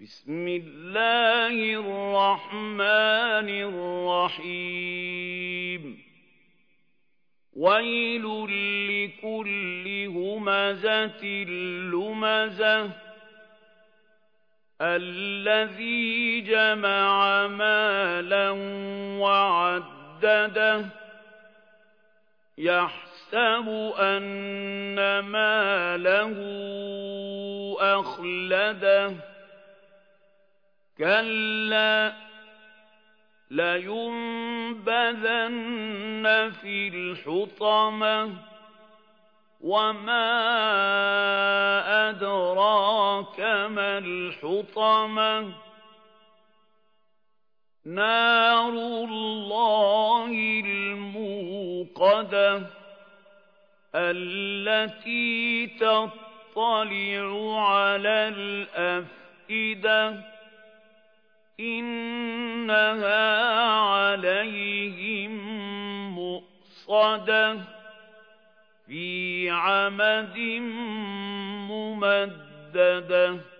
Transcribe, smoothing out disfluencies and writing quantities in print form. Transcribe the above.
بسم الله الرحمن الرحيم ويل لكل همزة لمزة الذي جمع مالا وعدده يحسب أن ماله أخلده كلا لينبذن في الحطمة وما أدراك ما الحطمة نار الله الموقدة التي تطلع على الأفئدة إنها عليهم مؤصدة في عمد ممددة